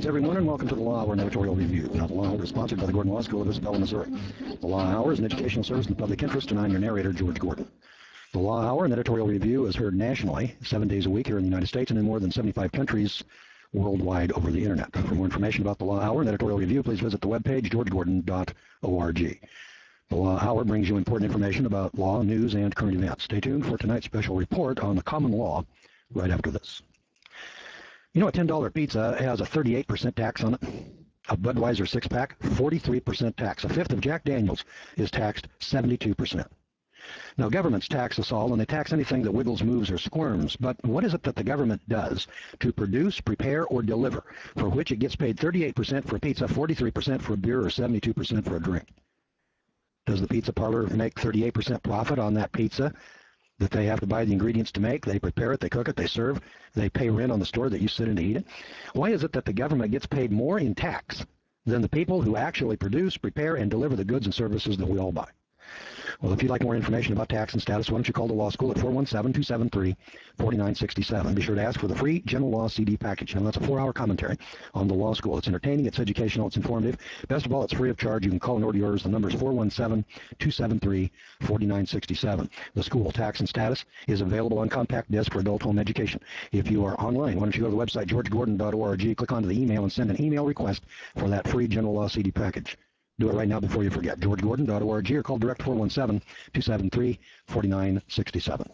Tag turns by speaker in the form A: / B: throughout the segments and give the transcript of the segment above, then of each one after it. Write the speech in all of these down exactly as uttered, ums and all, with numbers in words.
A: everyone, and welcome to the Law Hour Editorial Review. Now, the Law Hour is sponsored by the Gordon Law School of Isabella, Missouri. The Law Hour is an educational service in the public interest, and I'm your narrator, George Gordon. The Law Hour and Editorial Review is heard nationally, seven days a week here in the United States and in more than seventy-five countries worldwide over the Internet. For more information about the Law Hour and Editorial Review, please visit the webpage, george gordon dot org. The Law Hour brings you important information about law, news, and current events. Stay tuned for tonight's special report on the common law right after this. You know, a ten dollar pizza has a thirty-eight percent tax on it. A Budweiser six-pack, forty-three percent tax. A fifth of Jack Daniels is taxed seventy-two percent. Now, governments tax us all, and they tax anything that wiggles, moves, or squirms. But what is it that the government does to produce, prepare, or deliver, for which it gets paid thirty-eight percent for a pizza, forty-three percent for a beer, or seventy-two percent for a drink? Does the pizza parlor make thirty-eight percent profit on that pizza that they have to buy the ingredients to make? They prepare it, they cook it, they serve, they pay rent on the store that you sit in to eat it. Why is it that the government gets paid more in tax than the people who actually produce, prepare, and deliver the goods and services that we all buy? Well, if you'd like more information about tax and status, why don't you call the law school at four one seven, two seven three, four nine six seven. Be sure to ask for the free General Law C D package. Now, that's a four hour commentary on the law school. It's entertaining, it's educational, it's informative. Best of all, it's free of charge. You can call and order yours. The number is four one seven, two seven three, four nine six seven. The school tax and status is available on compact disc for adult home education. If you are online, why don't you go to the website, george gordon dot org, click onto the email, and send an email request for that free General Law C D package. Do it right now before you forget. george gordon dot org or call direct four one seven, two seven three, four nine six seven.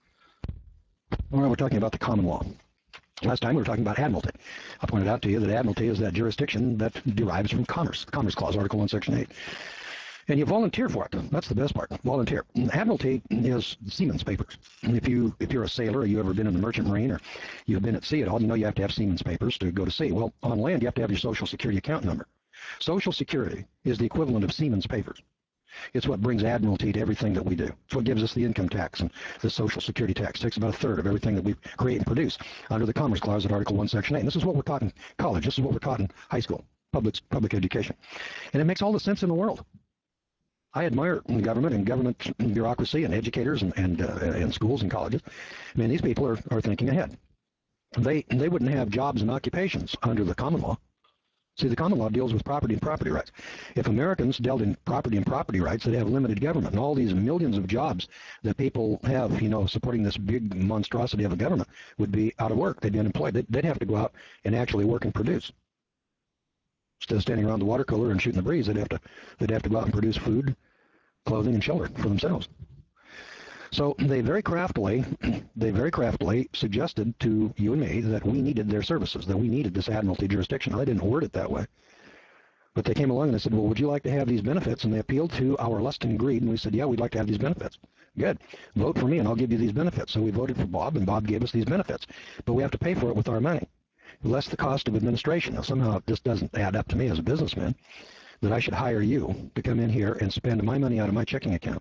A: All right, we're talking about the common law. Last time we were talking about admiralty. I pointed out to you that admiralty is that jurisdiction that derives from commerce, the Commerce Clause, Article one, Section eight. And you volunteer for it. That's the best part. Volunteer. Admiralty is seaman's papers. If you if you're a sailor, or you ever been in the merchant marine, or you've been at sea at all, you know you have to have seaman's papers to go to sea. Well, on land, you have to have your Social Security account number. Social Security is the equivalent of seaman's papers. It's what brings admiralty to everything that we do. It's what gives us the income tax and the Social Security tax. It takes about a third of everything that we create and produce under the Commerce Clause of Article one, Section eight. And this is what we're taught in college. This is what we're taught in high school, public, public education. And it makes all the sense in the world. I admire government and government bureaucracy and educators and, and, uh, and schools and colleges. I mean, these people are, are thinking ahead. They, they wouldn't have jobs and occupations under the common law. See, the common law deals with property and property rights. If Americans dealt in property and property rights, they'd have limited government. And all these millions of jobs that people have, you know, supporting this big monstrosity of a government would be out of work. They'd be unemployed. They'd, they'd have to go out and actually work and produce. Instead of standing around the water cooler and shooting the breeze, they'd have to, they'd have to go out and produce food, clothing, and shelter for themselves. So they very craftily, they very craftily suggested to you and me that we needed their services, that we needed this admiralty jurisdiction. Now, they didn't word it that way. But they came along and they said, well, would you like to have these benefits? And they appealed to our lust and greed, and we said, yeah, we'd like to have these benefits. Good. Vote for me, and I'll give you these benefits. So we voted for Bob, and Bob gave us these benefits. But we have to pay for it with our money, less the cost of administration. Now, somehow this doesn't add up to me as a businessman, that I should hire you to come in here and spend my money out of my checking account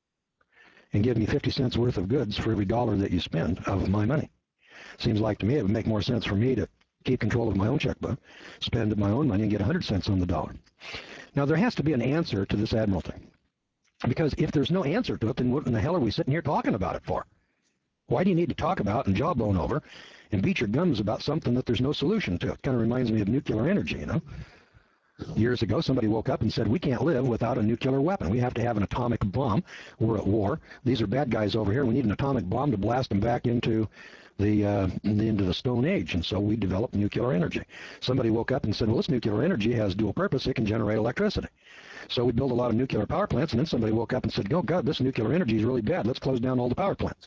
A: and give me fifty cents worth of goods for every dollar that you spend of my money. Seems like to me it would make more sense for me to keep control of my own checkbook, spend my own money, and get one hundred cents on the dollar. Now, there has to be an answer to this admiralty. Because if there's no answer to it, then what in the hell are we sitting here talking about it for? Why do you need to talk about and jawbone over and beat your gums about something that there's no solution to? It kind of reminds me of nuclear energy, you know? Years ago, somebody woke up and said, we can't live without a nuclear weapon. We have to have an atomic bomb. We're at war. These are bad guys over here. We need an atomic bomb to blast them back into the, uh, into the Stone Age. And so we developed nuclear energy. Somebody woke up and said, well, this nuclear energy has dual purpose. It can generate electricity. So we built a lot of nuclear power plants, and then somebody woke up and said, oh, God, this nuclear energy is really bad. Let's close down all the power plants.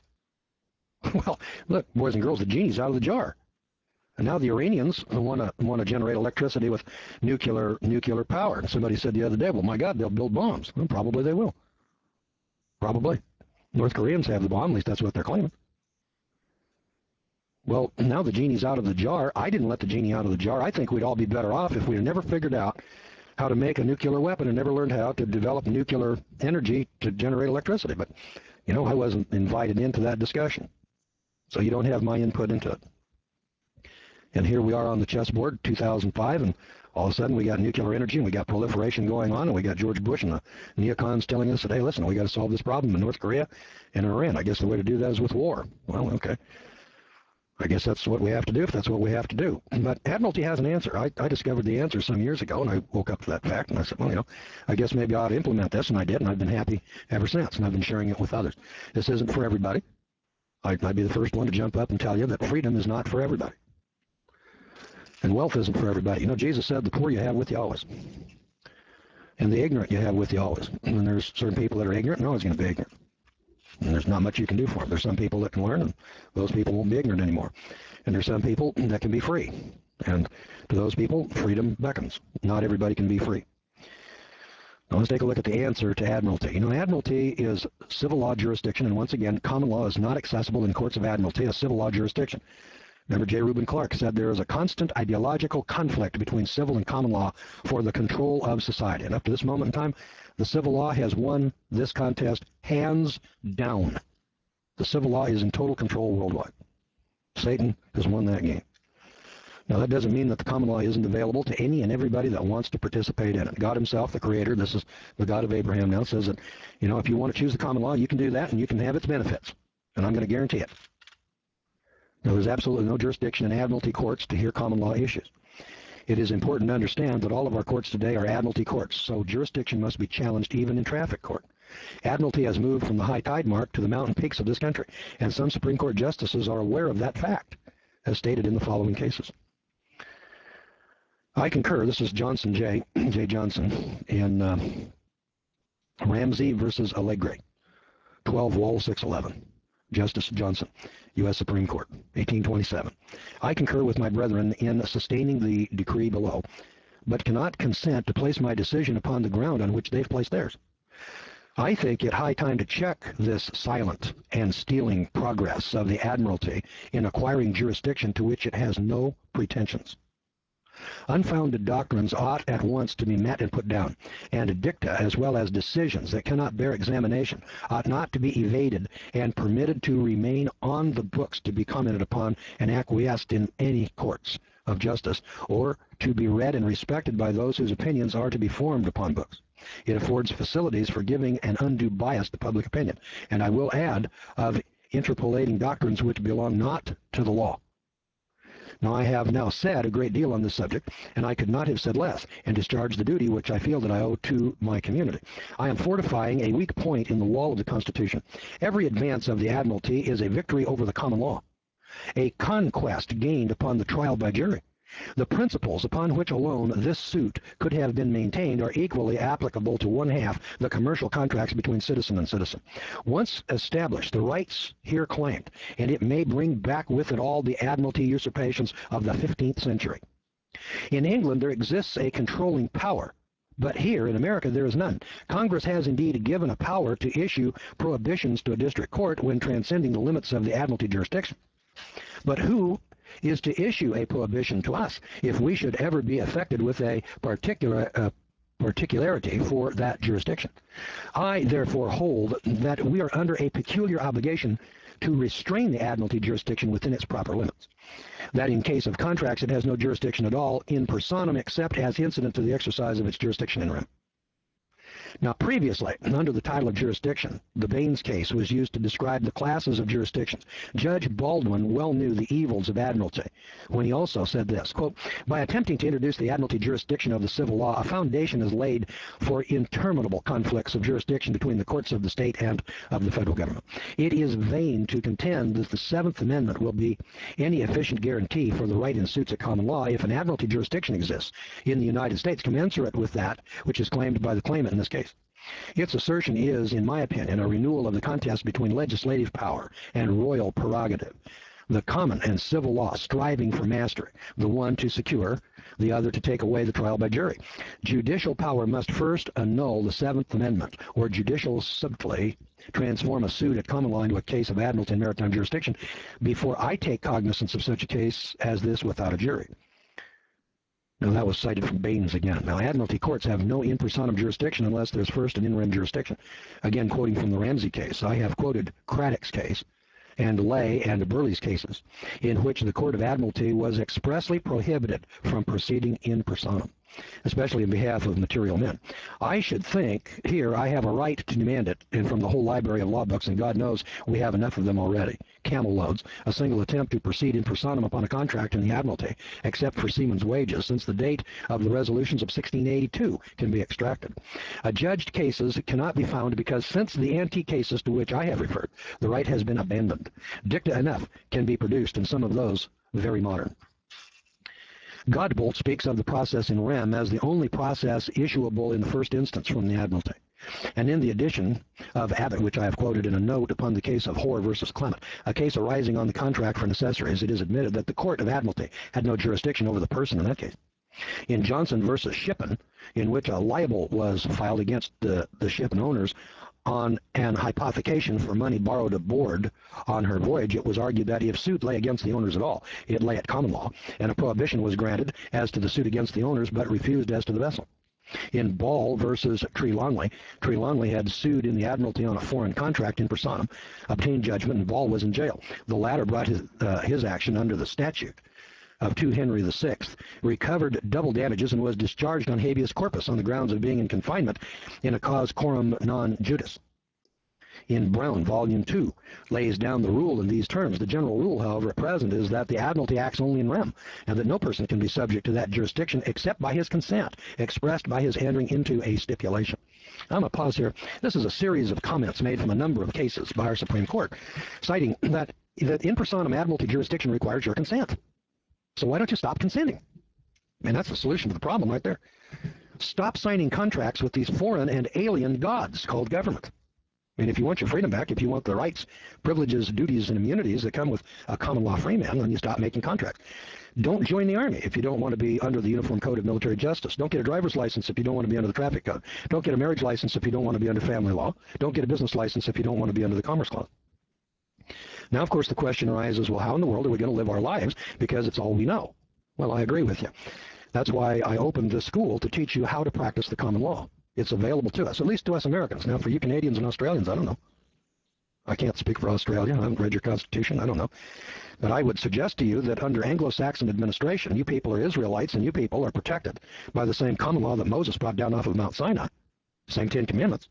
A: Well, look, boys and girls, the genie's out of the jar. And now the Iranians want to want to generate electricity with nuclear nuclear power. And somebody said the other day, well, my God, they'll build bombs. Well, probably they will. Probably. North Koreans have the bomb. At least that's what they're claiming. Well, now the genie's out of the jar. I didn't let the genie out of the jar. I think we'd all be better off if we had never figured out how to make a nuclear weapon and never learned how to develop nuclear energy to generate electricity. But, you know, I wasn't invited into that discussion. So you don't have my input into it. And here we are on the chessboard, two thousand five, and all of a sudden we got nuclear energy and we got proliferation going on, and we got George Bush and the neocons telling us that, hey, listen, we got to solve this problem in North Korea and Iran. I guess the way to do that is with war. Well, okay. I guess that's what we have to do if that's what we have to do. But Admiralty has an answer. I, I discovered the answer some years ago, and I woke up to that fact, and I said, well, you know, I guess maybe I ought to implement this, and I did, and I've been happy ever since, and I've been sharing it with others. This isn't for everybody. I'd, I'd be the first one to jump up and tell you that freedom is not for everybody. And wealth isn't for everybody. You know, Jesus said the poor you have with you always. And the ignorant you have with you always. And there's certain people that are ignorant and always going to be ignorant. And there's not much you can do for them. There's some people that can learn, and those people won't be ignorant anymore. And there's some people that can be free. And to those people, freedom beckons. Not everybody can be free. Now let's take a look at the answer to Admiralty. You know, Admiralty is civil law jurisdiction, and once again, common law is not accessible in courts of Admiralty as civil law jurisdiction. Remember, J. Reuben Clark said there is a constant ideological conflict between civil and common law for the control of society. And up to this moment in time, the civil law has won this contest hands down. The civil law is in total control worldwide. Satan has won that game. Now, that doesn't mean that the common law isn't available to any and everybody that wants to participate in it. God himself, the creator, this is the God of Abraham now, says that, you know, if you want to choose the common law, you can do that and you can have its benefits. And I'm going to guarantee it. Now, there's absolutely no jurisdiction in Admiralty courts to hear common law issues. It is important to understand that all of our courts today are Admiralty courts, so jurisdiction must be challenged even in traffic court. Admiralty has moved from the high tide mark to the mountain peaks of this country, and some Supreme Court justices are aware of that fact, as stated in the following cases. I concur. This is Johnson J. J. Johnson in uh, Ramsey versus Allegre, twelve Wall six eleven. Justice Johnson, U S Supreme Court, eighteen twenty-seven. I concur with my brethren in sustaining the decree below, but cannot consent to place my decision upon the ground on which they've placed theirs. I think it high time to check this silent and stealing progress of the Admiralty in acquiring jurisdiction to which it has no pretensions. Unfounded doctrines ought at once to be met and put down, and dicta as well as decisions that cannot bear examination ought not to be evaded and permitted to remain on the books to be commented upon and acquiesced in any courts of justice, or to be read and respected by those whose opinions are to be formed upon books. It affords facilities for giving an undue bias to public opinion, and I will add, of interpolating doctrines which belong not to the law. Now, I have now said a great deal on this subject, and I could not have said less, and discharged the duty which I feel that I owe to my community. I am fortifying a weak point in the wall of the Constitution. Every advance of the Admiralty is a victory over the common law, a conquest gained upon the trial by jury. The principles upon which alone this suit could have been maintained are equally applicable to one half the commercial contracts between citizen and citizen. Once established, the rights here claimed, and it may bring back with it all the Admiralty usurpations of the fifteenth century. In England, there exists a controlling power, but here in America there is none. Congress has indeed given a power to issue prohibitions to a district court when transcending the limits of the Admiralty jurisdiction. But who is to issue a prohibition to us if we should ever be affected with a particular uh, particularity for that jurisdiction? I therefore hold that we are under a peculiar obligation to restrain the Admiralty jurisdiction within its proper limits. That in case of contracts it has no jurisdiction at all in personam except as incident to the exercise of its jurisdiction in rem. Now, previously, under the title of jurisdiction, the Baines case was used to describe the classes of jurisdictions. Judge Baldwin well knew the evils of Admiralty when he also said this, quote, by attempting to introduce the Admiralty jurisdiction of the civil law, a foundation is laid for interminable conflicts of jurisdiction between the courts of the state and of the federal government. It is vain to contend that the Seventh Amendment will be any efficient guarantee for the right in suits at common law if an Admiralty jurisdiction exists in the United States commensurate with that which is claimed by the claimant in this case. Its assertion is, in my opinion, a renewal of the contest between legislative power and royal prerogative, the common and civil law striving for mastery, the one to secure, the other to take away the trial by jury. Judicial power must first annul the Seventh Amendment, or judicial subtly transform a suit at common law into a case of Admiralty and maritime jurisdiction before I take cognizance of such a case as this without a jury. Now, that was cited from Baines again. Now, Admiralty courts have no in personam jurisdiction unless there's first an in rem jurisdiction. Again, quoting from the Ramsey case, I have quoted Craddock's case and Lay and Burley's cases, in which the Court of Admiralty was expressly prohibited from proceeding in personam. especially in behalf of material men. I should think here I have a right to demand it, and from the whole library of law books, and God knows we have enough of them already. Camel loads, a single attempt to proceed in personam upon a contract in the Admiralty, except for seamen's wages, since the date of the resolutions of sixteen eighty-two can be extracted. Adjudged cases cannot be found because since the antique cases to which I have referred, the right has been abandoned. Dicta enough can be produced, and some of those very modern. Godbolt speaks of the process in rem as the only process issuable in the first instance from the Admiralty. And in the edition of Abbott, which I have quoted in a note upon the case of Hoare versus Clement, a case arising on the contract for necessaries, it is admitted that the Court of Admiralty had no jurisdiction over the person in that case. In Johnson versus Shippen, in which a libel was filed against the, the Shippen owners on an hypothecation for money borrowed aboard on her voyage, it was argued that if suit lay against the owners at all, it lay at common law, and a prohibition was granted as to the suit against the owners, but refused as to the vessel. In Ball versus Trelawney, Trelawney had sued in the Admiralty on a foreign contract in personam, obtained judgment, and Ball was in jail. The latter brought his, uh, his action under the statute of two Henry the sixth, recovered double damages, and was discharged on habeas corpus on the grounds of being in confinement in a cause coram non judice. In Brown, Volume two, lays down the rule in these terms. The general rule, however, at present is that the Admiralty acts only in rem, and that no person can be subject to that jurisdiction except by his consent, expressed by his entering into a stipulation. I'm going to pause here. This is a series of comments made from a number of cases by our Supreme Court, citing that, that in personam Admiralty jurisdiction requires your consent. So why don't you stop consenting? And that's the solution to the problem right there. Stop signing contracts with these foreign and alien gods called government. And if you want your freedom back, if you want the rights, privileges, duties, and immunities that come with a common law free man, then you stop making contracts. Don't join the Army if you don't want to be under the Uniform Code of Military Justice. Don't get a driver's license if you don't want to be under the Traffic Code. Don't get a marriage license if you don't want to be under family law. Don't get a business license if you don't want to be under the Commerce Clause. Now, of course, the question arises, well, how in the world are we going to live our lives? Because it's all we know. Well, I agree with you. That's why I opened this school to teach you how to practice the common law. It's available to us, at least to us Americans. Now, for you Canadians and Australians, I don't know. I can't speak for Australia. I haven't read your Constitution. I don't know. But I would suggest to you that under Anglo-Saxon administration, you people are Israelites, and you people are protected by the same common law that Moses brought down off of Mount Sinai, same Ten Commandments.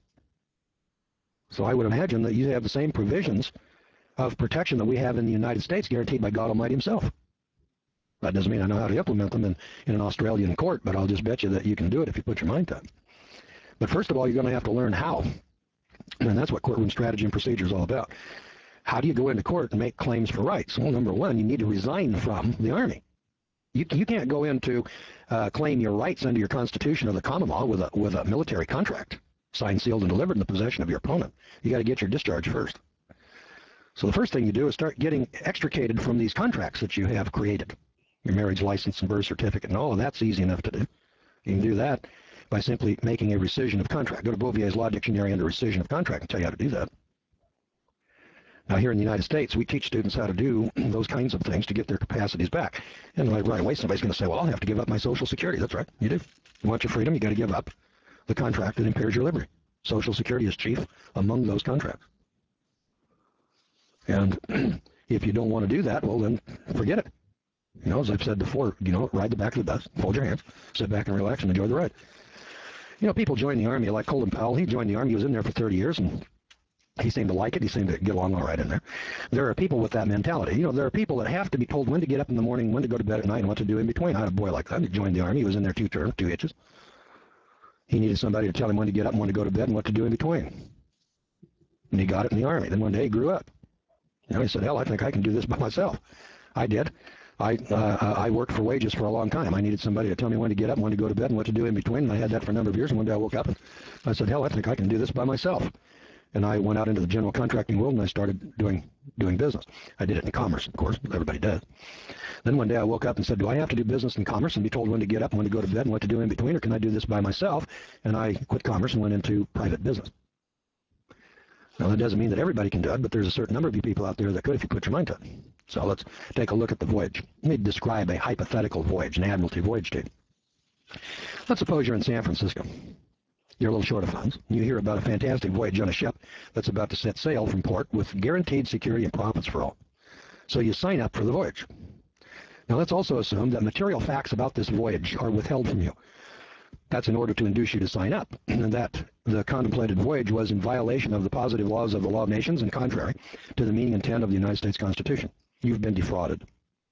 A: So I would imagine that you have the same provisions of protection that we have in the United States, guaranteed by God Almighty himself. That doesn't mean I know how to implement them in, in an Australian court, but I'll just bet you that you can do it if you put your mind to it. But first of all, you're going to have to learn how. And that's what courtroom strategy and procedure is all about. How do you go into court and make claims for rights? Well, number one, you need to resign from the Army. You, you can't go in to uh, claim your rights under your Constitution or the common law with a, with a military contract, signed, sealed, and delivered in the possession of your opponent. You got to get your discharge first. So the first thing you do is start getting extricated from these contracts that you have created. Your marriage license and birth certificate and all of that's easy enough to do. You can do that by simply making a rescission of contract. Go to Bouvier's Law Dictionary under rescission of contract and tell you how to do that. Now here in the United States, we teach students how to do those kinds of things to get their capacities back. And like right away, somebody's going to say, well, I'll have to give up my Social Security. That's right, you do. You want your freedom, you got to give up the contract that impairs your liberty. Social Security is chief among those contracts. And if you don't want to do that, well, then forget it. You know, as I've said before, you know, ride the back of the bus, fold your hands, sit back and relax and enjoy the ride. You know, people join the Army, like Colin Powell. He joined the Army, he was in there for thirty years, and he seemed to like it. He seemed to get along all right in there. There are people with that mentality. You know, there are people that have to be told when to get up in the morning, when to go to bed at night, and what to do in between. I had a boy like that. He joined the Army. He was in there two terms, two hitches. He needed somebody to tell him when to get up and when to go to bed and what to do in between. And he got it in the Army. Then one day he grew up. You know, he said, hell, I think I can do this by myself. I did. I uh, I worked for wages for a long time. I needed somebody to tell me when to get up, when to go to bed, and what to do in between. And I had that for a number of years. And one day I woke up and I said, hell, I think I can do this by myself. And I went out into the general contracting world and I started doing doing business. I did it in commerce, of course. Everybody does. Then one day I woke up and said, do I have to do business in commerce and be told when to get up, when to go to bed, and what to do in between, or can I do this by myself? And I quit commerce and went into private business. Now, that doesn't mean that everybody can do it, but there's a certain number of you people out there that could if you put your mind to it. So let's take a look at the voyage. Let me describe a hypothetical voyage, an Admiralty voyage to you. Let's suppose you're in San Francisco. You're a little short of funds. You hear about a fantastic voyage on a ship that's about to set sail from port with guaranteed security and profits for all. So you sign up for the voyage. Now, let's also assume that material facts about this voyage are withheld from you. That's in order to induce you to sign up, and that the contemplated voyage was in violation of the positive laws of the law of nations and contrary to the meaning and intent of the United States Constitution. You've been defrauded.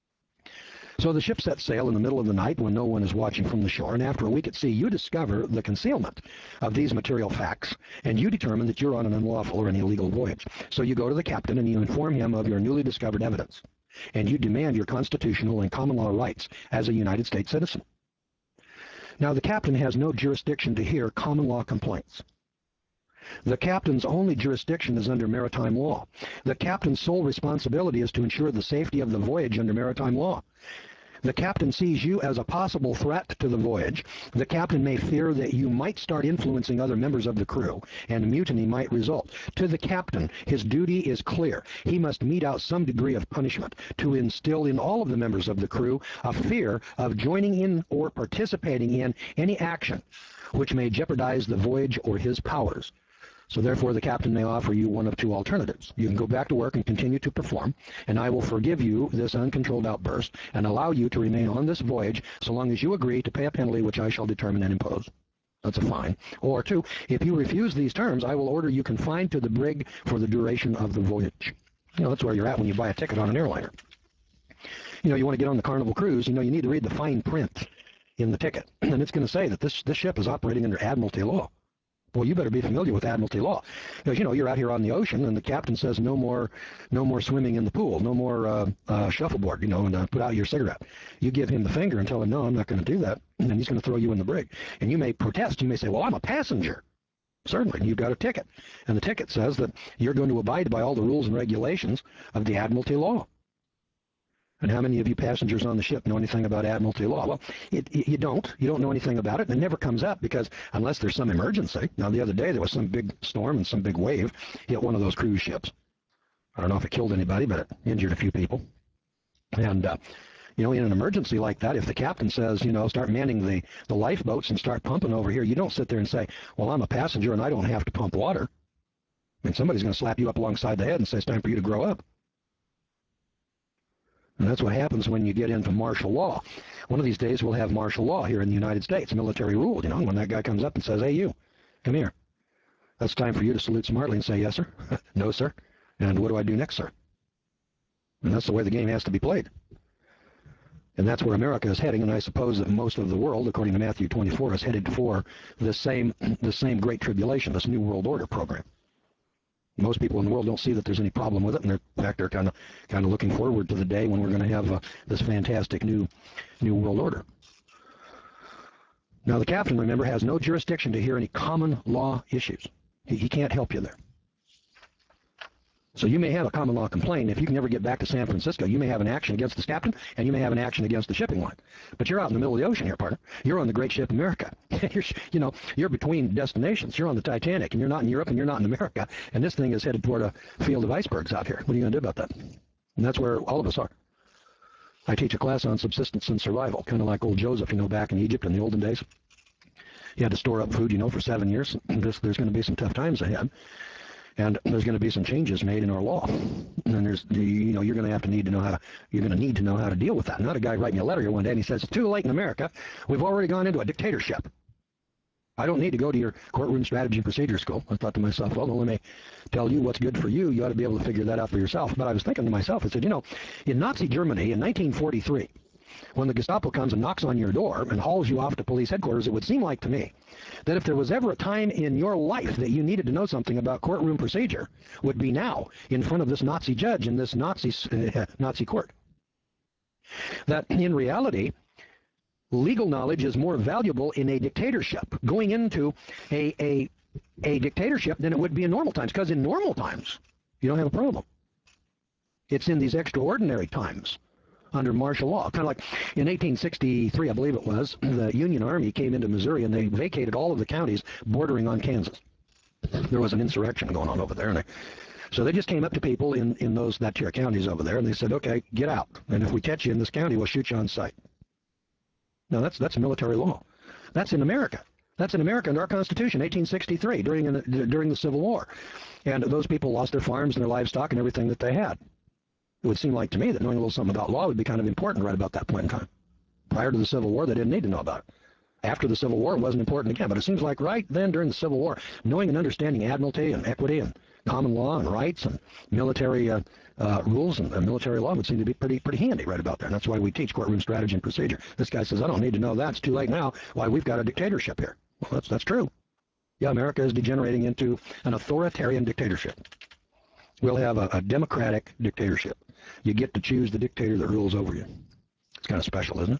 A: So the ship sets sail in the middle of the night when no one is watching from the shore, and after a week at sea, you discover the concealment of these material facts, and you determine that you're on an unlawful or an illegal voyage. So you go to the captain and you inform him of your newly discovered evidence, and you demand your constitutional and common law rights as a United States citizen. Now, the captain has no jurisdiction to hear common law complaints. The captain's only jurisdiction is under maritime law. The captain's sole responsibility is to ensure the safety of the voyage under maritime law. The captain sees you as a possible threat to the voyage. The captain may fear that you might start influencing other members of the crew, and mutiny might result. To the captain, his duty is clear. He must mete out some degree of punishment to instill in all of the members of the crew a fear of joining in or participating in any action which may jeopardize the voyage or his powers. So therefore, the captain may offer you one of two alternatives. You can go back to work and continue to perform, and I will forgive you this uncontrolled outburst and allow you to remain on this voyage so long as you agree to pay a penalty which I shall determine and impose. That's a fine. Or two, if you refuse these terms, I will order you confined to the brig for the duration of the voyage. You know, that's where you're at when you buy a ticket on an airliner. You know, you want to get on the Carnival cruise, you know, you need to read the fine print in the ticket, and it's going to say that this, this ship is operating under Admiralty law. Well, you better be familiar with Admiralty law, because, you know, you're out here on the ocean, and the captain says no more, no more swimming in the pool, no more uh, uh, shuffleboard, you know, and uh, put out your cigarette. You give him the finger and tell him, no, I'm not going to do that, and he's going to throw you in the brig. And you may protest. You may say, well, I'm a passenger. Certainly, you've got a ticket, and the ticket says that you're going to abide by all the rules and regulations of the Admiralty law. And how many of you passengers on the ship know anything about Admiralty law? Well, it, it, you don't. You don't know anything about it, and it never comes up because unless there's some emergency. Now, the other day there was some big storm and some big wave hit one of those cruise ships. I don't know if it killed anybody, but it injured a few people. And, uh, you know, in an emergency like that, if the captain says, you know, start manning the, the lifeboats and start pumping over here, you don't sit there and say, well, I'm a passenger and I don't have to pump water. I mean, somebody's going to slap you up alongside the head and say it's time for you to grow up. And that's what happens when you get into martial law. One of these days we'll have martial law here in the United States, military rule, you know, when that guy comes up and says, hey, you, come here. That's time for you to salute smartly and say, yes, sir. No, sir. And what do I do next, sir? And that's the way the game has to be played. And that's where America is heading, and I suppose that most of the world, according to Matthew twenty-four, is headed for the same, the same Great Tribulation, this New World Order program. Most people in the world don't see that there's any problem with it, and they're, in fact, they're kind of kind of looking forward to the day when we're going to have uh, this fantastic new new world order. Now, the captain, remember, has no jurisdiction to hear any common law issues. He, he can't help you there. So you may have a common law complaint. If you can never get back to San Francisco, you may have an action against this captain, and you may have an action against the shipping line. But you're out in the middle of the ocean here, partner. You're on the great ship America. you're, you know, you're between destinations. You're on the Titanic, and you're not in Europe, and you're not in America. And this thing is headed toward a field of icebergs out here. What are you going to do about that? And that's where all of us are. I teach a class on subsistence and survival, kind of like old Joseph, you know, back in Egypt in the olden days. He had to store up food, you know, for seven years. This, there's going to be some tough times ahead. And there's going to be some changes made in our law, and there's, you know, you're going to have to need to know how to, you're going to need to know how to deal with that. Not a guy writing a letter here one day and he says, it's too late in America. We've already gone into a dictatorship. I don't need to go to your courtroom strategy and procedure school. I thought to myself, well, let me tell you what's good for you. You ought to be able to figure that out for yourself. But I was thinking to myself, I said, you know, in Nazi Germany in nineteen forty-three, when the Gestapo comes and knocks on your door and hauls you off to police headquarters, it would seem like to me that if there was ever a time in your life that you needed to know something about courtroom procedure, would be now in front of this Nazi judge in this Nazi, uh, Nazi court. That in reality, legal knowledge is more valuable in a dictatorship, going into a, a, a dictatorship, than it would be in normal times, because in normal times, you don't have a problem. It's in these extraordinary times under martial law. Kind of like in eighteen sixty-three, I believe it was, the Union Army came into Missouri and they vacated all of the counties bordering on Kansas. There was an insurrection going on over there, and they, so they just came up to people in, in those that tier counties over there, and they said, okay, get out, and if we catch you in this county, we'll shoot you on sight. Now, that's, that's military law. That's in America. That's in America under our Constitution, eighteen sixty-three, during, during the Civil War. And those people lost their farms and their livestock and everything that they had. It would seem like to me that knowing a little something about law would be kind of important right about that point in time. Prior to the Civil War, they didn't need to know about it. After the Civil War, it wasn't important again. But it seems like right then during the Civil War, knowing and understanding admiralty and equity and common law and rights and military uh, uh, rules and uh, military law would seem to be pretty pretty handy right about there. And that's why we teach courtroom strategy and procedure. This guy says, I don't need to know that. It's too late now. Why, we've got a dictatorship here. Well, that's, that's true. Yeah, America is degenerating into an authoritarian dictatorship. We'll have a, a democratic dictatorship. You get to choose the dictator that rules over you. It's kind of special, isn't it?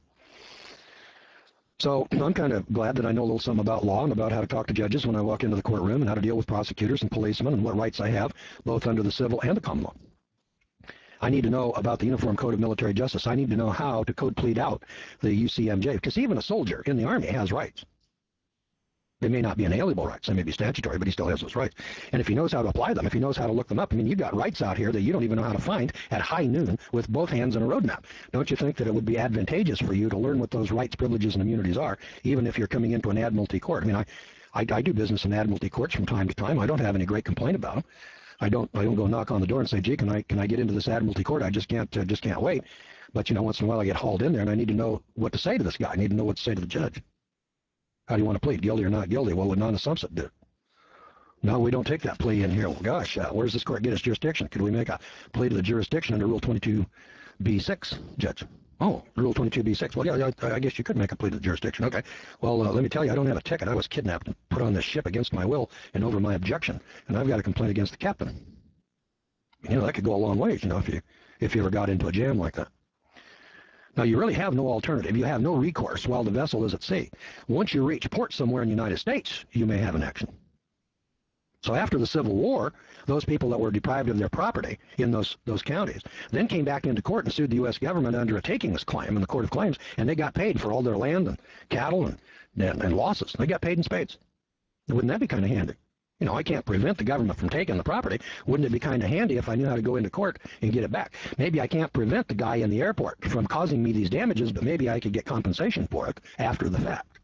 A: So I'm kind of glad that I know a little something about law and about how to talk to judges when I walk into the courtroom and how to deal with prosecutors and policemen and what rights I have, both under the civil and the common law. I need to know about the Uniform Code of Military Justice. I need to know how to code plead out the U C M J, because even a soldier in the Army has rights. They may not be inalienable rights. They may be statutory, but he still has those rights. And if he knows how to apply them, if he knows how to look them up, I mean, you've got rights out here that you don't even know how to find at high noon with both hands and a roadmap. Don't you think that it would be advantageous for you to learn what those rights, privileges, and immunities are, even if you're coming into an admiralty court? I mean, I, I, I do business in admiralty courts from time to time. I don't have any great complaint about them. I don't, I don't go knock on the door and say, gee, can I, can I get into this admiralty court? I just can't, uh, just can't wait. But, you know, once in a while I get hauled in there and I need to know what to say to this guy. I need to know what to say to the judge. How do you want to plead, guilty or not guilty? Well, would non-assumpsit do? No, we don't take that plea in here. Well, gosh, uh, where does this court get its jurisdiction? Could we make a plea to the jurisdiction under Rule twenty-two B six, Judge? Oh, Rule twenty-two B six. Well, yeah, I, I guess you could make a plea to the jurisdiction. Okay. Well, uh, let me tell you, I don't have a ticket. I was kidnapped and put on this ship against my will and over my objection, and I've got a complaint against the captain. You know, that could go a long ways, you know, if you, if you ever got into a jam like that. Now, you really have no alternative. You have no recourse while the vessel is at sea. Once you reach port somewhere in the United States, you may have an action. So after the Civil War, those people that were deprived of their property in those, those counties then came back into court and sued the U S government under a takings claim in the Court of Claims, and they got paid for all their land and cattle and, and, and losses. They got paid in spades. Wouldn't that be kind of handy? You know, I can't prevent the government from taking the property. Wouldn't it be kind of handy if I knew how to go into court and get it back? Maybe I can't prevent the guy in the airport from causing me these damages, but maybe I could get compensation for it after the fact.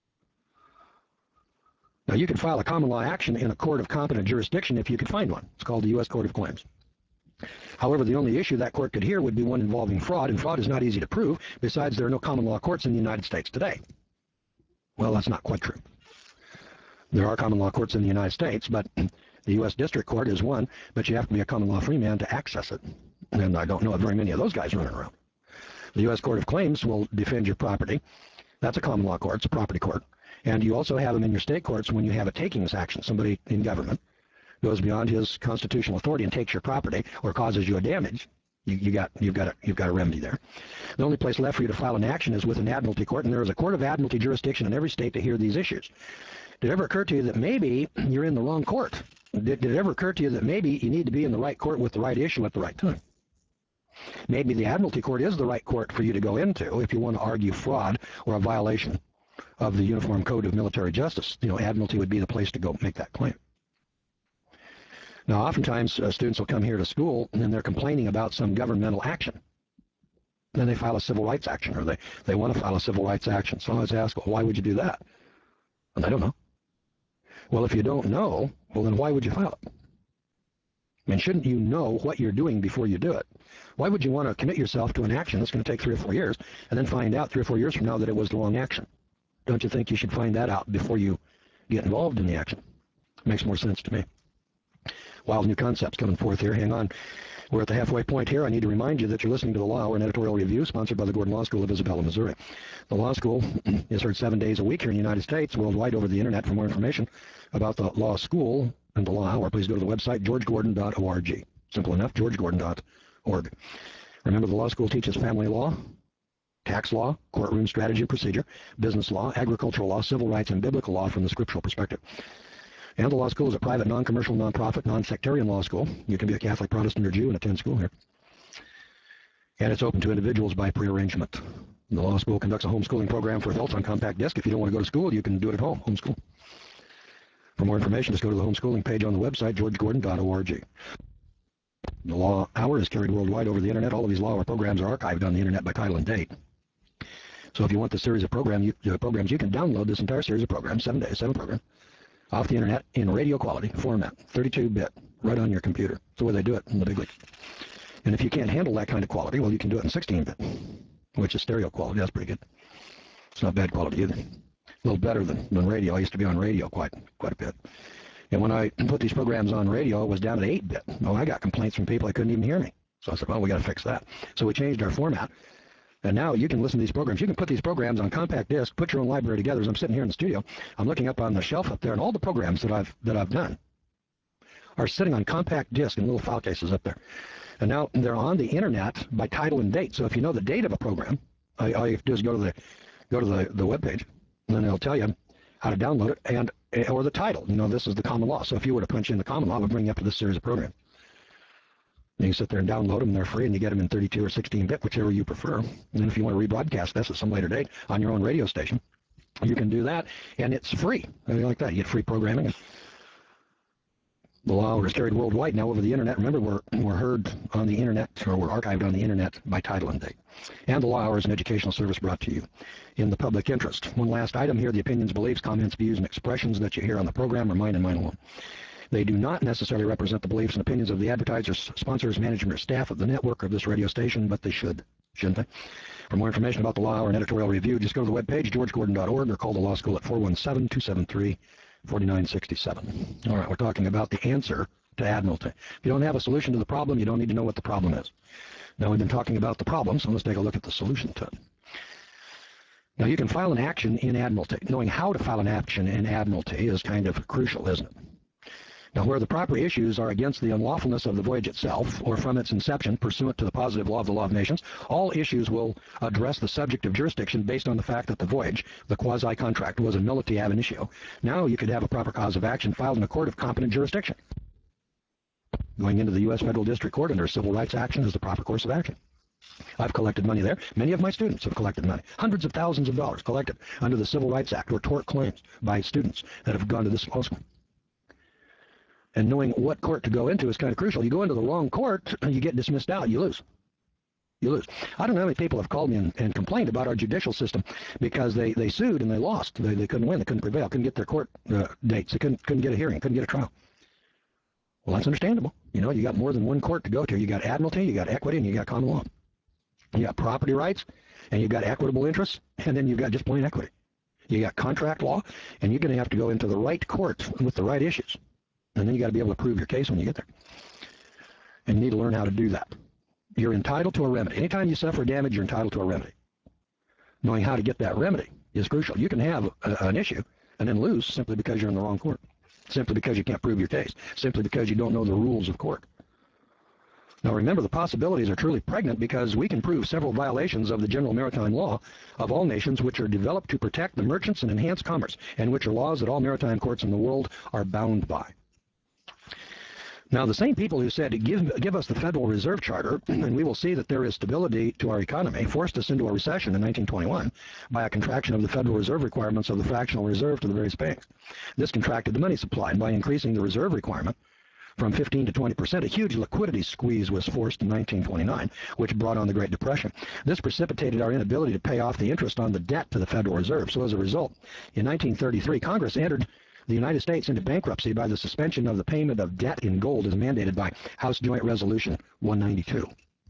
A: Now, you can file a common law action in a court of competent jurisdiction if you can find one. It's called the U S Court of Claims. However, the only issue that court could hear would be one involving fraud, and fraud is not easy to prove. Besides, there are no common law courts in the United States today. Well, that's not quite true. There are common law courts in the United States, but the U S District Court is one, but you have to be a common law free man to access it. And I don't know of very many of those guys running around. The U S Court of Claims will defend your property. That's a common law court. It's a property court. And you also have them in your state courts when you have a takings action. Somebody in government goes beyond his constitutional authority and takes your property or causes you a damage. You, you got, you've, got a, you've got a remedy there. The only place left for you to file an action is with an admiralty court, and there is a court of admiralty jurisdiction in every state to hear these issues. Did it ever occur to you that maybe you're in the wrong court? Did, did it ever occur to you that maybe you need to be in the right court with the right issue at the right time? Maybe the admiralty court is the right court for you to go into if you want to argue fraud or a violation of the Uniform Code of Military Justice. You know, admiralty would be the place to go make that claim. Now, oftentimes uh, students will come here to school and they're complaining about some governmental action. Then they file a civil rights action, or they, they want to file a civil rights action. So I always ask, well, why would you do that? And I don't know. Well, if you don't know, well, then why would you file it? I mean, shouldn't you know what you're doing before you do it? Why would you want to commit yourself to an action that's going to take three or four years and then find out three or four years from now that it was the wrong action? Don't you think you should find that out before you get involved in the action? It makes more sense to me. Wild new concepts coming forth here. Hang on. We're at the halfway point here. I need to remind you that you're listening to The Law Hour, an editorial review sponsored by the Gordon Law School of Isabella, Missouri. The Law School is heard seven days a week here in the United States, worldwide over the Internet. For more information about the Law School and the Law Hour, please go to the website george gordon dot org. Simple enough, george gordon dot org. Remember, the Law School teaches family law, tax law, courtroom strategy and procedure, business law, agricultural law, civil rights, and biblical law from the scriptural perspective. And the law school is a private, non-commercial, non-profit, non-sectarian law school. You can be a Catholic, Protestant, or Jew and attend school here. And it's open to individuals by prearrangement. The law school conducts a homeschooling program for adults on compact disc. If you don't want to go to school, you can do it at home, homeschool. For more information, just go to the homeschooling page on the website, george gordon dot org. The Law Hour is carried worldwide over the Internet. All of these Law Hour programs are archived on the Internet by title and date. So if you want this series of program, you, uh, programs, you can download this entire series of programs, seven days, seven programs, off the Internet in radio quality format, thirty-two bit, right on your computer. That's the way they do it in the big league. And if you can't handle that kind of quality, well, you can do it in sixteen bit, which is stereo quality. That's pretty good. It's not bad quality either. A little better than, than radio. I used to be on radio quite quite a bit. And when I put these programs on radio, it was down at eight bit. Oh, I got complaints from people that couldn't even hear me. So I said, well, we got to fix that. So we changed our format. And now you can listen to these programs. You can put these programs on compact disc, put your own library together. As I'm sitting here in the studio, I'm looking up on the shelf up there, and all the programs that I've that I've done are sitting on compact disc in little file cases up there. And now they're on the internet by title and date. So if you know the date of a program, all you have to do is go to the go to the, the web page, and then it'll tell you how to download it, and or the title. You know, this is the common law. So if you were to punch in the common law, it would bring you up to this series of programs. You can sit there and download them. They're free, and you get them in thirty-two or sixteen bit, whichever you prefer. And then if you want to rebroadcast this at some later date on your own radio station, you can do that, and it's free. Like that, you get free programming. And the law is carried worldwide now over the internet. Remember, we're, we're heard on the internet, or we're archived on the internet by title and date. And the Law Hour is an educational service brought to you in the public interest. One last item here: the opinions, beliefs, comments, views, and expressions that you hear on the program are mine and mine alone. They do not necessarily represent the beliefs and opinions of the advertisers, sponsors, management, or staff of the network of this radio station, but they should, shouldn't they? For more information about the Law Hour and editorial review, just go to the webpage, george gordon dot org, or call the law school at four one seven, two seven three, four nine six seven. All right, we're talking about the answer to admiralty. If you don't have a solution to the problem, you don't need to know what the problem is. Now, we've been talking about the problem, so let's take a look at the solution to it. Now, you can file an action in admiralty. Knowing how to file an action in admiralty is kind of crucial, isn't it? Now, where the proper issues are against the unlawfulness of the voyage itself, or from its inception, pursuant to the positive law of the law of nations, all issues will address the subject of jurisdiction based on the fact that the voyage, the quasi-contract, was a nullity ab initio. Now you could have a proper cause of action filed in a court of competent jurisdiction. Going into the U S Federal District Court under a civil rights action is the proper course of action. I've collected money there. Many of my students have collected money. Hundreds of thousands of dollars collected under the Civil Rights Act or tort claims by students that have gone to this law school. And knowing what court to go into is kind of crucial. You go into the wrong court, you get dismissed out, you lose. You lose. I don't know how many people have called me and, and complained about our judicial system because they, they sued and they lost. They, they couldn't win. They couldn't prevail. Couldn't get their court uh, dates. They couldn't, couldn't get a hearing. Couldn't get a trial. Well, that's understandable. You know, you got more than one court to go to. You got admiralty, you got equity, and you got common law. You got property rights, and you got equitable interests, and then you've got just plain equity. You got contract law, and you're going to have to go into the right court with the right issues. And then you got to be able to prove your case when you get there. And you need to learn how to do that. You're entitled to a remedy. Anytime you suffer damage, you're entitled to a remedy. Knowing how to get that remedy is crucial. You can have a, an issue and then lose simply because you're in the wrong court, simply because you can't prove your case, simply because you don't know the rules of court. Now remember, the possibilities are truly pregnant because we can prove several violations of the general maritime law of all nations which are developed to protect the merchants and enhance commerce, and which are laws that all maritime courts in the world are bound by. Now, the same people who said, give, give us the Federal Reserve Charter, and we will see that there is stability to our economy, forced us into a recession in nineteen twenty-one by a contraction of the Federal Reserve requirements of the fractional reserve to the various banks. This contracted the money supply, and by increasing the reserve requirement from fifteen to twenty percent, a huge liquidity squeeze was forced in nineteen twenty-nine, which brought on the Great Depression. This precipitated our inability to pay off the interest on the debt to the Federal Reserve. So as a result, in nineteen thirty-three, Congress entered the United States into bankruptcy by the suspension of the payment of debt in gold as mandated by House Joint Resolution one ninety-two.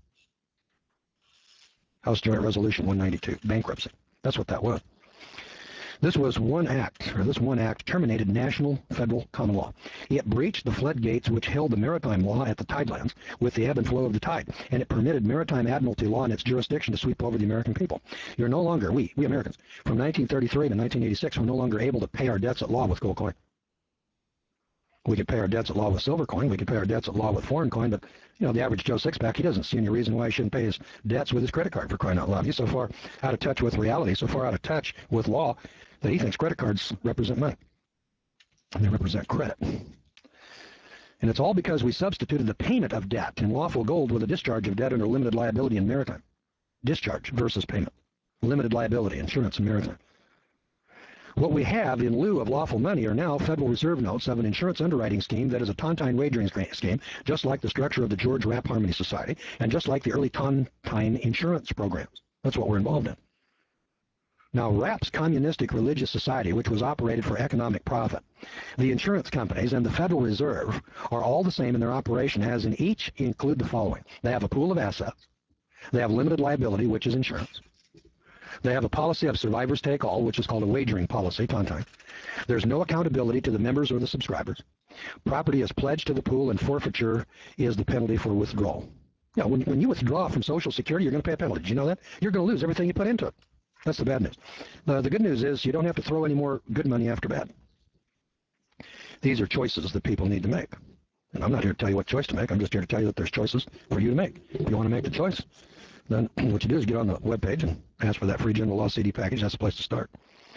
A: House Joint Resolution one ninety-two, bankruptcy. That's what that was. This was one act, or this one act terminated national federal common law. It breached the floodgates which held the maritime law at the tidelands with the ebb and flow of the tide, and it permitted maritime admiralty law and its jurisdiction to sweep over the American people. You're no longer, we, we Americans, from nineteen thirty-three to nineteen eighty-six, we're no longer able to pay our debts at law with gold coin. We could pay our debts at law with silver coin. We could pay our debts at law with foreign coin, but, you know, the average Joe Sixpack, he doesn't see any reason why he shouldn't pay his debts with his credit card, for crying out loud. He's so far out of touch with reality, so far out of touch with law, that he thinks credit cards represent money. And they represent credit. And it's all because we substituted the payment of debt in lawful gold with a discharge of debt under limited liability in maritime. Discharge versus payment. Limited liability, insurance, and maritime. What we have in lieu of lawful money are now Federal Reserve notes of an insurance underwriting scheme that is a tontine wagering scheme, just like the structure of the George Rapp Harmony Society, and just like the early tontine insurance programs. That's what we're involved in. Now, Rapp's communistic religious society, which was operated for economic profit, the insurance companies, and the Federal Reserve are all the same in their operation, as in each include the following. They have a pool of assets. They have limited liability, which is insurance. They have a policy of survivors take all, which is called a wagering policy, tauntaun. There's no accountability to the members or the subscribers. Property is pledged to the pool, and forfeiture is the penalty for withdrawal. Yeah, when, when you withdraw from Social Security, you're going to pay a penalty. Did you know that? You're going to lose everything you put into it. That's the bad news. Uh, the good news is you don't have to throw any more good money after bad. These are choices that people need to make. And I'm not here to tell you what choice to make. I'm just here to tell you that there's choices for you to make. If you want to make the choice, then what you do is get on the webpage and ask for that free general law C D package. That's the place to start.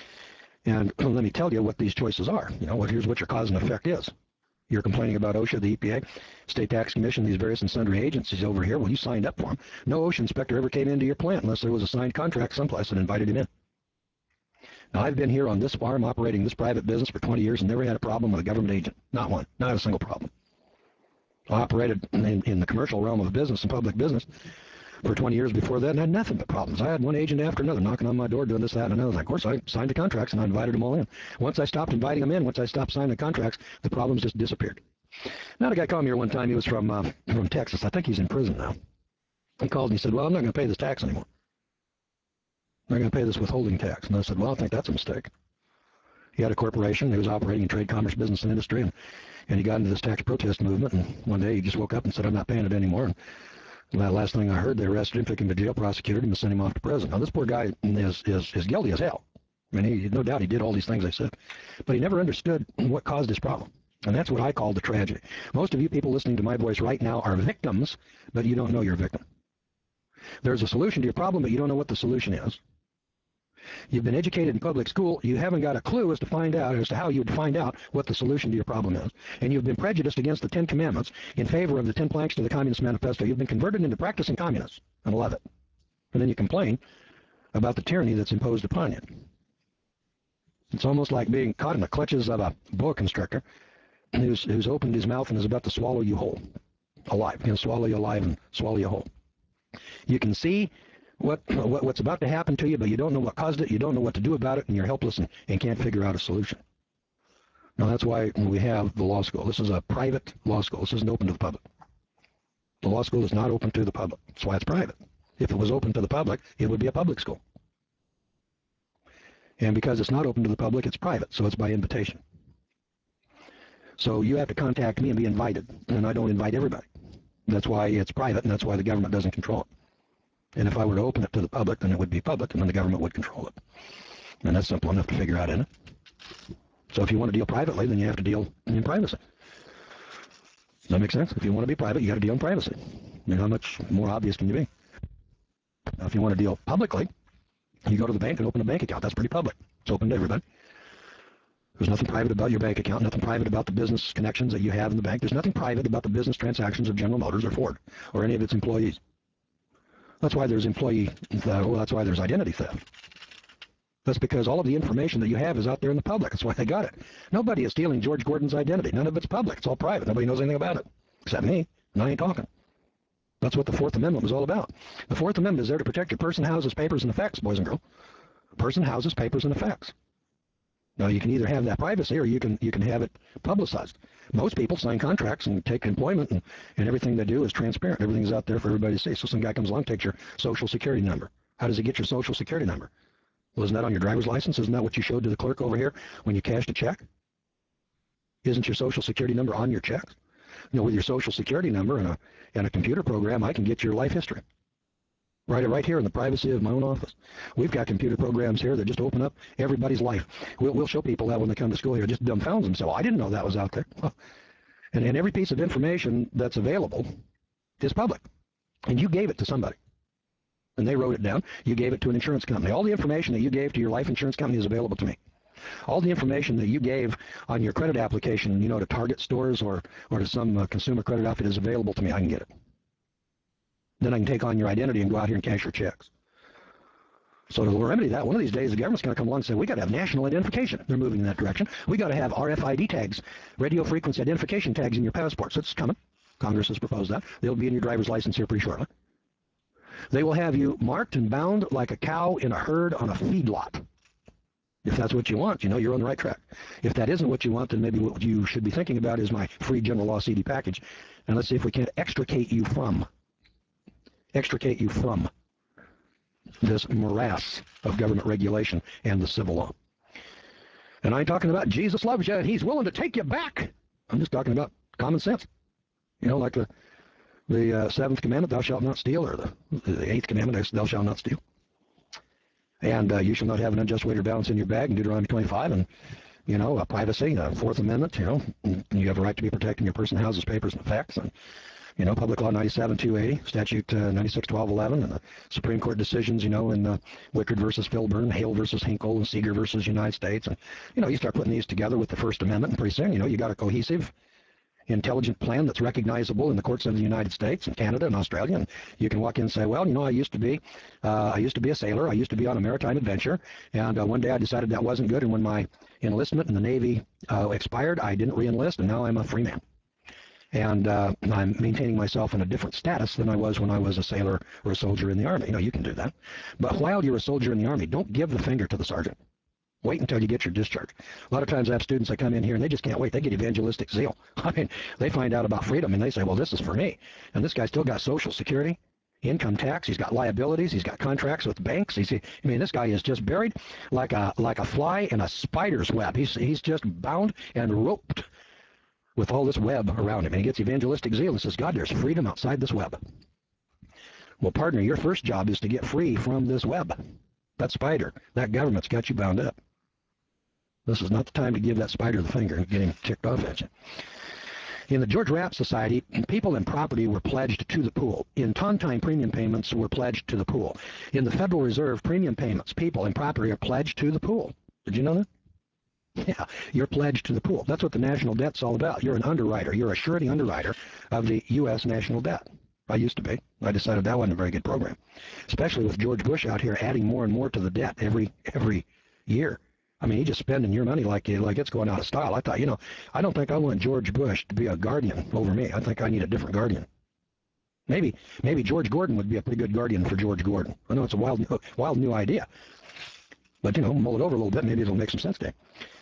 A: And let me tell you what these choices are. You know, well, here's what your cause and effect is. You're complaining about OSHA, the E P A, State Tax Commission, these various and sundry agencies over here. Well, you signed up for them. No OSHA inspector ever came into your plant unless there was a signed contract someplace and invited him in. Now, I've been here on this farm operating this private business for twenty years and never had a problem with a government agent. Not one. Not a single problem. I operated in, in the commercial realm of business and public business for twenty years before that and had nothing but problems. I had one agent after another knocking on my door doing this, that, and another. Of course, I signed the contracts and I invited them all in. Once I stopped inviting them in, once I stopped signing the contracts, the problems just disappeared. Now, a guy called me here one time. He was from, uh, from Texas. I think he's in prison now. He called and he said, well, I'm not going to pay this tax anymore. I'm not going to pay this withholding tax. And I said, well, I think that's a mistake. He had a corporation. He was operating in trade, commerce, business, and industry. And, and he got into this tax protest movement. And one day he just woke up and said, I'm not paying it anymore. And the last thing I heard, they arrested him, took him to jail, prosecuted him, and sent him off to prison. Now, this poor guy is, is, is guilty as hell. I mean, he, no doubt he did all these things I said. But he never understood what caused his problem. And that's what I call the tragedy. Most of you people listening to my voice right now are victims, but you don't know you're a victim. There's a solution to your problem, but you don't know what the solution is. You've been educated in public school. You haven't got a clue as to find out as to how you'd find out what the solution to your problem is. And you've been prejudiced against the Ten Commandments in favor of the Ten Planks to the Communist Manifesto. You've been converted into practicing communists and love it. And then you complain about the tyranny that's imposed upon you. It's almost like being caught in the clutches of a boa constrictor who's, who's opened his mouth and is about to swallow you whole, alive. He's going to swallow you alive and swallow you whole. You can see What, what what's about to happen to you, but you don't know what caused it, you don't know what to do about it, and you're helpless and, and can't figure out a solution. Now, that's why we have the law school. This is a private law school. This isn't open to the public. The law school is not open to the public. That's why it's private. If it was open to the public, it would be a public school. And because it's not open to the public, it's private, so it's by invitation. So you have to contact me and be invited, and I don't invite everybody. That's why it's private, and that's why the government doesn't control it. And if I were to open it to the public, then it would be public, and then the government would control it. And that's simple enough to figure out, isn't it? So if you want to deal privately, then you have to deal in privacy. Does that make sense? If you want to be private, you got to deal in privacy. I mean, how much more obvious can you be? Now, if you want to deal publicly, you go to the bank and open a bank account. That's pretty public. It's open to everybody. There's nothing private about your bank account, nothing private about the business connections that you have in the bank. There's nothing private about the business transactions of General Motors or Ford or any of its employees. That's why there's employee theft. Well, that's why there's identity theft. That's because all of the information that you have is out there in the public. That's why they got it. Nobody is stealing George Gordon's identity. None of it's public. It's all private. Nobody knows anything about it, except me, and I ain't talking. That's what the Fourth Amendment was all about. The Fourth Amendment is there to protect your person, houses, papers, and effects, boys and girls. Person, houses, papers, and effects. Now, you can either have that privacy or you can you can have it publicized. Most people sign contracts and take employment, and, and everything they do is transparent. Everything's out there for everybody to see. So some guy comes along, takes your Social Security number. How does he get your Social Security number? Well, isn't that on your driver's license? Isn't that what you showed to the clerk over here when you cashed a check? Isn't your Social Security number on your checks? You know, with your Social Security number and a, and a computer program, I can get your life history. Right, right here in the privacy of my own office. We've got computer programs here that just open up everybody's life. We'll, we'll show people that when they come to school here. It just dumbfounds them. So I didn't know that was out there. And, and every piece of information that's available is public. And you gave it to somebody. And they wrote it down. You gave it to an insurance company. All the information that you gave to your life insurance company is available to me. All the information that you gave on your credit application, you know, to Target stores or, or to some uh, consumer credit outfit is available to me. I can get it. Then I can take on your identity and go out here and cash your checks. So to remedy that, one of these days the government's going to come along and say, we got to have national identification. They're moving in that direction. We got to have R F I D tags, radio frequency identification tags in your passports. It's coming. Congress has proposed that. They'll be in your driver's license here pretty shortly. They will have you marked and bound like a cow in a herd on a feedlot. If that's what you want, you know you're on the right track. If that isn't what you want, then maybe what you should be thinking about is my free general law C D package. And let's see if we can't extricate you from. Extricate you from this morass of government regulation and the civil law. And I'm talking about Jesus loves you and he's willing to take you back. I'm just talking about common sense. You know, like the the uh, seventh commandment, thou shalt not steal, or the, the eighth commandment, thou shalt not steal. And uh, you shall not have an unjust weight or balance in your bag in Deuteronomy twenty-five. And, you know, uh, privacy, uh, Fourth Amendment, you know, you have a right to be protecting your person, houses, papers, and effects. And, you know, Public Law ninety-seven two eighty, Statute uh, ninety-six twelve eleven, and the Supreme Court decisions, you know, in uh, Wickard versus Filburn, Hale versus Hinkle, and Seeger versus United States. And, you know, you start putting these together with the First Amendment, and pretty soon, you know, you got a cohesive, intelligent plan that's recognizable in the courts of the United States and Canada and Australia. And you can walk in and say, well, you know, I used to be, uh, I used to be a sailor. I used to be on a maritime adventure. And uh, one day I decided that wasn't good. And when my enlistment in the Navy uh, expired, I didn't re-enlist, and now I'm a free man. And uh, I'm maintaining myself in a different status than I was when I was a sailor or a soldier in the Army. You know, you can do that. But while you're a soldier in the Army, don't give the finger to the sergeant. Wait until you get your discharge. A lot of times I have students that come in here and they just can't wait. They get evangelistic zeal. I mean, they find out about freedom and they say, well, this is for me. And this guy's still got Social Security, income tax. He's got liabilities. He's got contracts with banks. He's, I mean, this guy is just buried like a like a fly in a spider's web. He's, he's just bound and roped with all this web around him. And he gets evangelistic zeal and says, God, there's freedom outside this web. Well, partner, your first job is to get free from this web. That spider, that government's got you bound up. This is not the time to give that spider the finger and get him ticked off at you. In the George Rapp Society, people and property were pledged to the pool. In Tontine, premium payments were pledged to the pool. In the Federal Reserve, premium payments, people and property are pledged to the pool. Did you know that? Yeah, you're pledged to the pool. That's what the national debt's all about. You're an underwriter. You're a surety underwriter of the U S national debt. I used to be. I decided that wasn't a very good program, especially with George Bush out here adding more and more to the debt every every year. I mean, he's just spending your money like like it's going out of style. I thought, you know, I don't think I want George Bush to be a guardian over me. I think I need a different guardian. Maybe maybe George Gordon would be a pretty good guardian for George Gordon. I know it's a wild wild new idea, but you know, mull it over a little bit. Maybe it'll make some sense to you.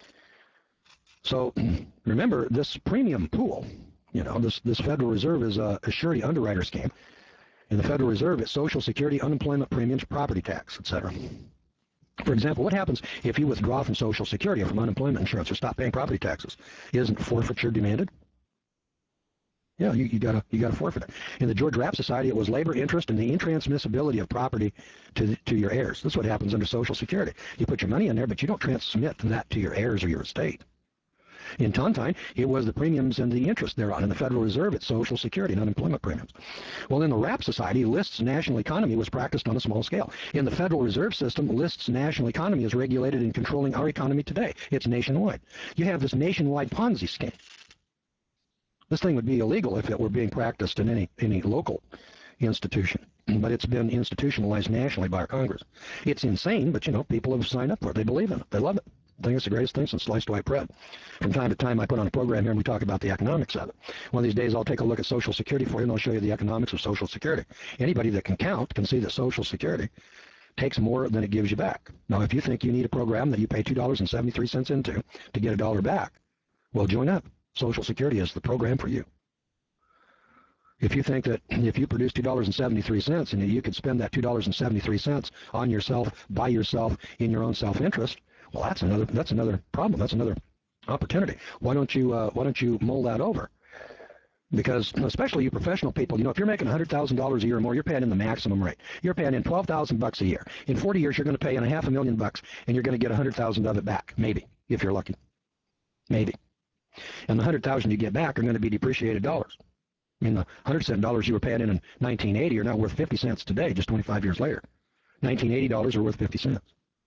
A: So remember, this premium pool, you know, this this Federal Reserve is a, a surety underwriter scheme. In the Federal Reserve, it's Social Security, unemployment premiums, property tax, et cetera. For example, what happens if you withdraw from Social Security or from unemployment insurance or stop paying property taxes? Isn't forfeiture demanded? Yeah, you, you gotta you gotta forfeit it. In the George Rapp Society, it was labor, interest, and the intransmissibility of property to the, to your heirs. That's what happens under Social Security. You put your money in there, but you don't transmit that to your heirs or your estate. In Tontine, it was the premiums and the interest thereon. In the Federal Reserve, it's Social Security and unemployment premiums. Well, in the Rapp Society, List's national economy was practiced on a small scale. In the Federal Reserve System, List's national economy is regulated in controlling our economy today. It's nationwide. You have this nationwide Ponzi scheme. This thing would be illegal if it were being practiced in any, any local institution. But it's been institutionalized nationally by our Congress. It's insane, but, you know, people have signed up for it. They believe in it. They love it. I think it's the greatest thing since sliced white bread. From time to time, I put on a program here and we talk about the economics of it. One of these days, I'll take a look at Social Security for you and I'll show you the economics of Social Security. Anybody that can count can see that Social Security takes more than it gives you back. Now, if you think you need a program that you pay two dollars and seventy-three cents into to get a dollar back, well, join up. Social Security is the program for you. If you think that if you produce two dollars and seventy-three cents and you could spend that two dollars and seventy-three cents on yourself, by yourself, in your own self-interest, well, that's another that's another problem. That's another opportunity. Why don't you uh, why don't you mull that over? Because especially you professional people, you know, if you're making one hundred thousand dollars a year or more, you're paying in the maximum rate. You're paying in twelve thousand bucks a year. In forty years, you're going to pay in a half a million bucks, and you're going to get one hundred thousand of it back, maybe, if you're lucky, maybe. And the one hundred thousand you get back are going to be depreciated dollars. I mean, the one hundred cent dollars you were paying in in nineteen eighty are now worth fifty cents today, just twenty-five years later. nineteen eighty dollars are worth fifty cents.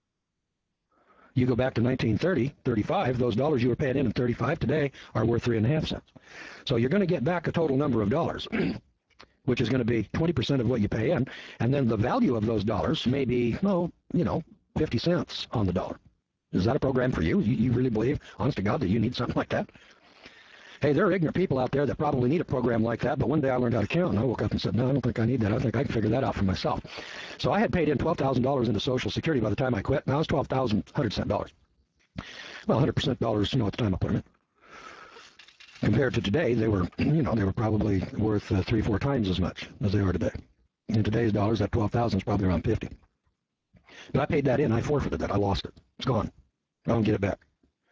A: You go back to nineteen thirty, thirty-five, those dollars you were paying in in thirty-five today are worth three and a half cents. So you're going to get back a total number of dollars, which is going to be twenty percent of what you pay in, and then the value of those dollars may be, well, you know, fifty cents on the dollar. Is that a program for you? You, you really believe, honest to God, that you need something like that? Hey, there are ignorant people out there that probably need a program like that, but one day I learned how to count, and I woke up and said, no, I don't think I need that. I think I can figure that out for myself. So I had paid in twelve thousand dollars into Social Security by the time I quit. Now it's twelve thousand one hundred cent dollars. Well, one hundred percent dollars, you know, at the time I put them in. Compared to today, they were, you know, they were probably worth uh, three, four times as much as they are today. In today's dollars, that twelve thousand is probably around fifty. But I paid that in. I forfeited that. I lost it. It's gone. I don't get it back.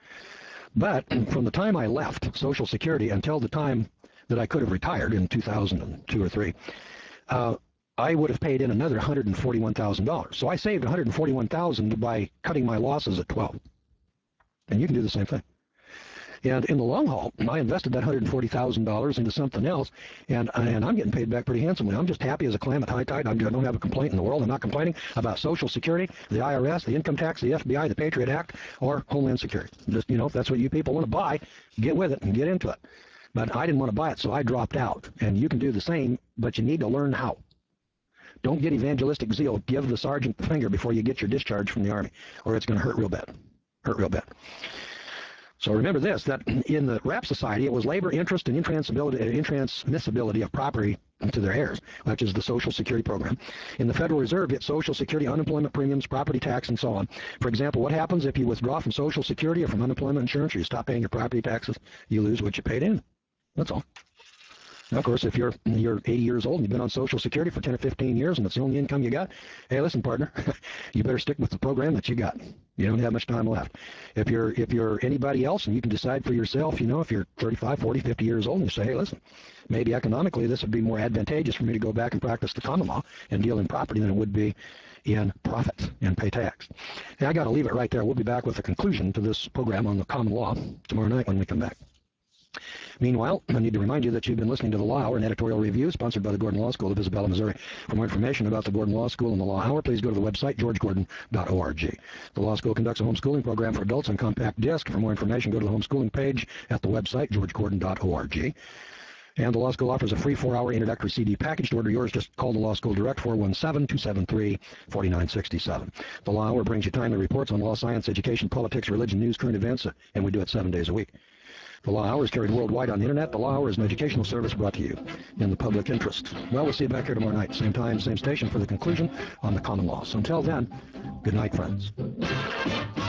A: But from the time I left Social Security until the time that I could have retired in two thousand two or three, uh, I would have paid in another one hundred forty-one thousand dollars. So I saved one hundred forty-one thousand dollars by cutting my losses at twelve. And you can do the same thing. And in the long haul, I invested that one hundred forty thousand dollars into something else, and, and I'm getting paid back pretty handsomely. I'm just happy as a clam at high tide. I don't have a complaint in the world. I'm not complaining about Social Security, the I R S, the income tax, the F B I, the Patriot Act, or Homeland Security. Just, you know, if that's what you people want to buy, get with it and get into it. But I didn't want to buy it, so I dropped out. And you can do the same, but you need to learn how. Don't get evangelistic zeal. Give the sergeant the finger before you get your discharge from the Army, or it's going to hurt real bad. Hurt real bad. So remember this, that in the Wrap Society, it was labor, interest, and intransmissibility of property to their heirs, which is the Social Security program. In the Federal Reserve, it's Social Security, unemployment premiums, property tax, and so on. For example, what happens if you withdraw from Social Security or from unemployment insurance, or you stop paying your property taxes? You lose what you paid in. That's all. Now, of course, if you're you're eighty years old and you've been on Social Security for ten or fifteen years and it's the only income you got, hey, listen, partner, you better stick with the program that you got. You don't have much time left. If you're if you're anybody else and you can decide for yourself, you know, if you're thirty-five, forty, fifty years old and you say, hey, listen, maybe economically this would be more advantageous for me to go back and practice the common law and deal in property than it would be in profits and pay tax. Hey, I got to leave it right there. We'll be back with a conclusion to this program on the common law tomorrow night when we come back. Meanwhile, I need to remind you that you've been listening to the Law Hour, an editorial review sponsored by the Gordon Law School of Isabella, Missouri. For more information about the Gordon Law School and the Law Hour, please go to the website george gordon dot org. The Law School conducts a homeschooling program for adults on compact disc. For more information, go to the homeschooling page at the website george gordon dot org. And the Law School offers a free four-hour introductory C D package. To order yours, just call the Law School direct, four one seven, two seven three, four nine six seven. The Law Hour brings you timely reports on law, science, education, politics, religion, news, current events, and we do it seven days a week. The Law Hour is carried worldwide on the Internet. The Law Hour is an educational service brought to you in the public interest. Well, we'll see you back here tomorrow night, same time, same station, for the conclusion on the common law. So until then, good night, friends.